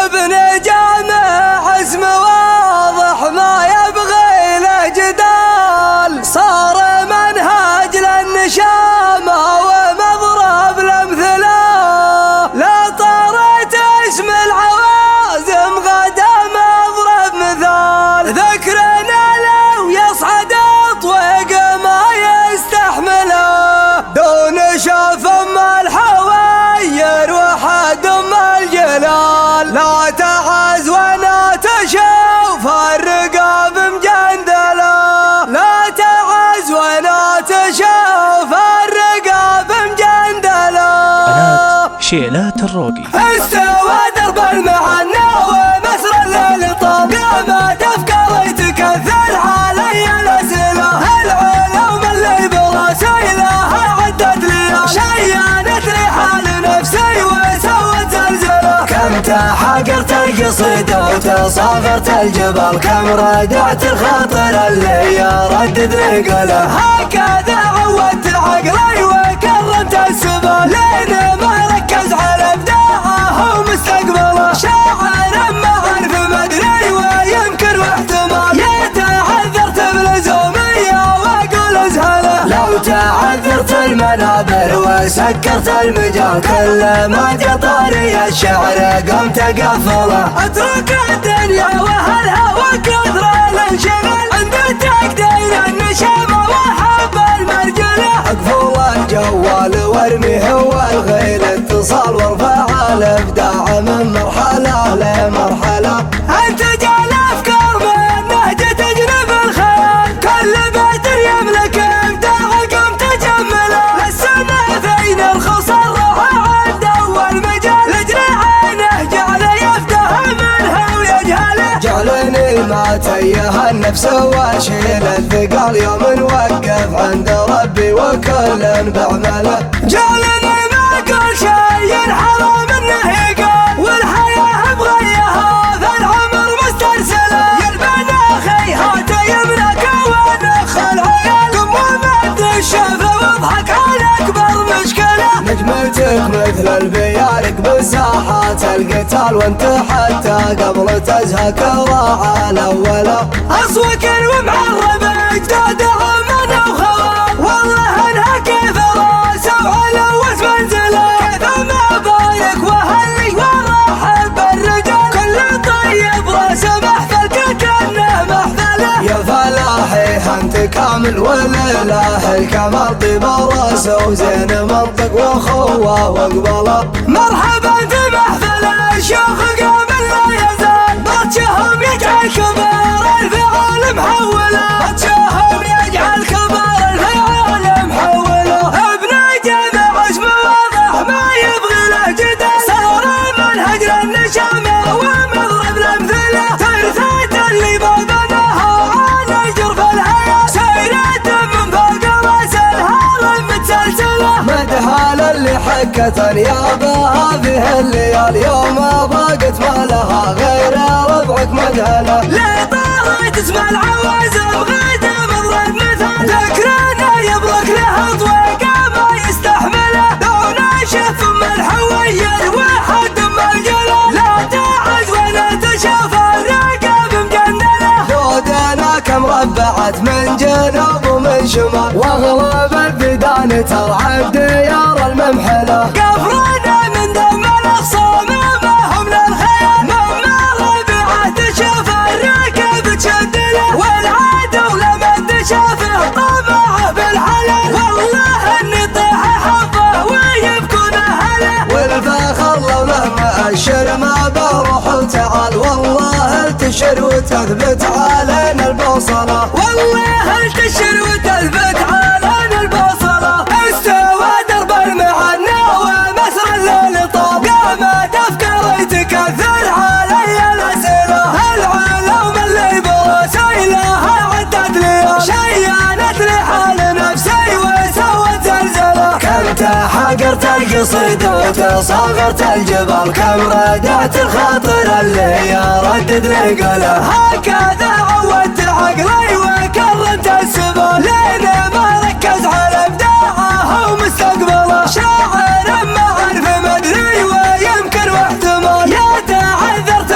ابن جامع اسم واضح ما يبغي له جدال، صار منهج للنشامة ومضرب لامثله. لا طارت اسم العوازم غدا مضرب مثال، ذكرنا لو يصعد اطوق ما يستحمله. دون شاف ما الحواير وحد ما الجلال، لا تعز ولا تشوف الرقاب مجندله. لا تعز ولا تشوف الرقاب مجندله. قناة شيلات الروقي استوى درب المعنى ومسر الليل طال، قامت افكاري تكثر علي الاسئله. العلوم اللي براسيلها عدت لي، شينت لي حال نفسي وسوت زلزله. كم تحقرت القصيد وتصاغرت الجبال، كم ردعت الخاطر اللي يردد نقله. هكذا عودت عقلي وكرمت السبال، لين ما ركز على ابداعه ومستقبله. شاعر ما عرف مدري ويمكن واحتمال، يتعذرت بلزوميه واقول ازهله. لو تعذرت المنابر وسكرت المجال، كل ما جا طاري الشعر قمت اقفله. اترك الدنيا واهلها وكثر الانشغال، عند التقدير النشامه وحب المرجله. اقفل الجوال وارميه والغيل اتصال، وارفع الابداع من مرحله لمرحله. انتج الافكار من نهج تجنب الخيال، كل بيت يملك ابداع قمت اجمله. للسنه فين الخصر روح عند اول مجال، لجري عينه جعل يفتح منها ويجهله. جعلني ما تيه النفس واشيل الثقال، يوم نوقف عند ربي وكل بعمله. جعلني ما اقول شيء حرام انه يقال، والحياه بغيها في العمر مسترسله. يلبن اخي هات يمنك ونخ العيال، قم ومد الشفه واضحك على اكبر مشكله. نجمتك مثل البيارق بساحات القتال، وانت حتى قبل تزهق راعى الاوله. اصوك ومعرب اجدادها من وخوال، والله انها كيف راسه وعلوت منزله. كيف ما بايك واهلي ورحب بالرجال، كل طيب راسه محفل كأنه محفله. يا فلاحي انت كامل ولله الكمال، طيب راسه وزين منطق واخوه واقبله. مرحبا في محفل الشيوخ قابل لا يزال، بطشهم يجعل كبار الفعال محوله. بطشهم يجعل كبار الفعال محوله. ابن جامع اسم واضح ما يبغي له جدال، صار منهج للنشامه ومضرب لامثله. ترثات اللي بابناها على جرف الحياه، سيرت من فوق راس الهرم متسلسله. مدها للي حكت انيابها فيه الليال، يوم ضاقت ما لها غير ربعك مدهله. لا طارت اسم العوازم غدا مضرب مثال، ذكرنا يبرك له طويقه ما يستحمله. دون شف من الحوير وحد ما الجله، لا تعز ولا تشوف الرقاب مجندله. دودنا كم ربعت من جنوب ومن شمال، واغلب البدان ترعى بديار الممحله. قفرنا من دم الاخصام ما هم للخيال، مما ربعه تشوف الركب تشدله. والعدو لما تشافه طبعه بالحلال، والله اني طيح حظه ويبكون اهله. والفخر لو له الشر ما بروح وتعال، والله التشر وتثبت علينا البوصله. والله التشر وتثبت علينا البوصله. استوى درب المعنى ومسر الليل طال، قامت افكاري تكثر علي الاسئله. العلوم اللي براسيلها عدت لي، شينت لي حال نفسي وسوت زلزله. كم تحقرت القصيد وتصاغرت الجبال، كم ردعت الخاطر اللي يردد نقله. هكذا عودت عقلي وكرمت السبال، لين ما ركز على ابداعه ومستقبله. شاعر ما عرف مدري ويمكن واحتمال، يتعذرت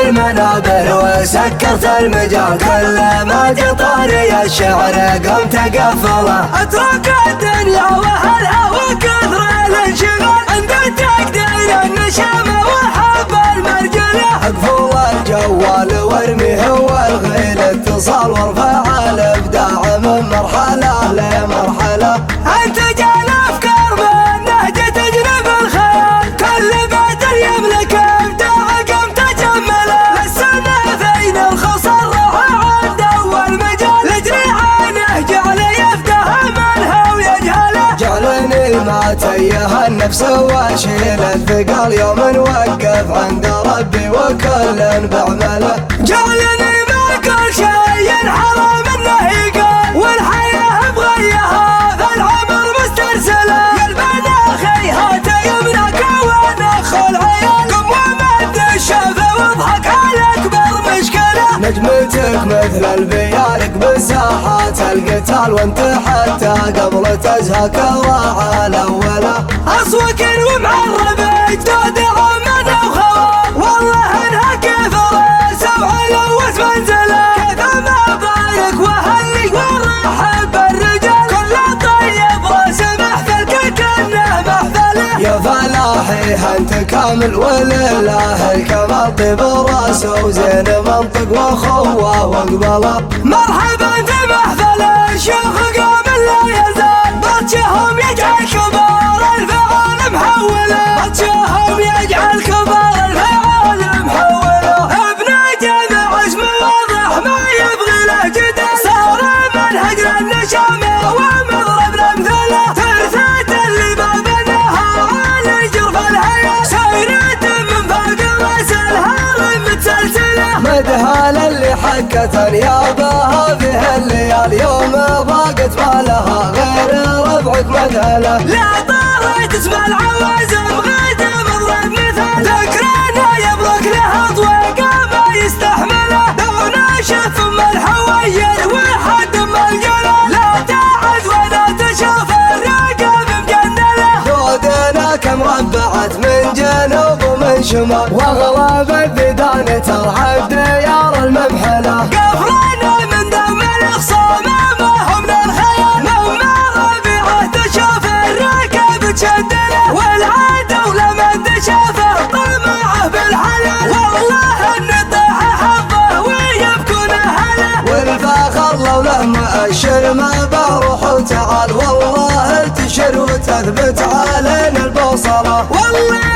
المنابر وسكرت المجال، كل ما جطاري الشعر قمت اقفله. اترك الدنيا واهلها وكثر الانشغال، عند تقدير النشامه وحب المرجله. اقفل الجوال وارميه والغيل اتصال، وارفع الابداع من مرحله لمرحله. انت جال افكار من نهج تجرب الخيال، كل بيت يملك ابداع قمت اجمله. للسنه فين الخصر عند اول مجال، نجري عنه جعل يفقه منها ويجهله. جعلني ما تيه النفس واشيل الثقال، يوم وقف عند ربي وكل بعمله. جعلني ما كل شيء حرام انه يقال، والحياه بغيها فالعمر مسترسله. يا البنا اخي هات يمنك ونخ العيال، قم ومد الشافه واضحك على اكبر مشكله. نجمتك مثل البيالك بساحات القتال، وانت حتى قبل تزهك الراعه الاوله. اصوك ومعرب اجداد عمنا وخوال، والله انها كيف سبع لوت منزله. كيف ما بارك واهلي ورحب بالرجال، كل طيب وسمح فلك كانه محفله. يا فلاحي انت كامل ولله الكمال، طيب الراس وزين منطق واخوه واقبله. مرحبا في محفل الشيخ قام لا يزال، بطشهم يجعل كبار الفعال محوله. بطشهم يجعل كبار الفعال محوله. ابن جامع اسمه واضح ما يبغي له جدل، صار منهج للنشامه ومضرب لامثله. ترثات اللي ما بناها على جرف الهيا، سيرت من فوق راس الهرم متسلسله. مدهال اللي حكت انيابها فيه الليال، يوم ضاقت ما لها غير ربعك مدهله. لا طارت اسم العوازم غير مضرب مثال، ذكرنا يبرك لها طويقه ما يستحمله. لو ناشف ام الحوير وحد ام الجلا، لا تعد ولا تشوف الرقم مجندله. دودنا كم ربعت من جنوب ومن شمال، واغلب البدان ترحب ديار الممحله. قفلنا من دم الاخصام ما هم من الخيال، لما ربيعه تشوف الركب تشدله. والعاده ولما تشوفه طمعه بالحلال، والله النطيح حظه ويبكون اهله. والفاخر لو له مؤشر ما بروح وتعال، والله التشر وتثبت علينا البوصله. والله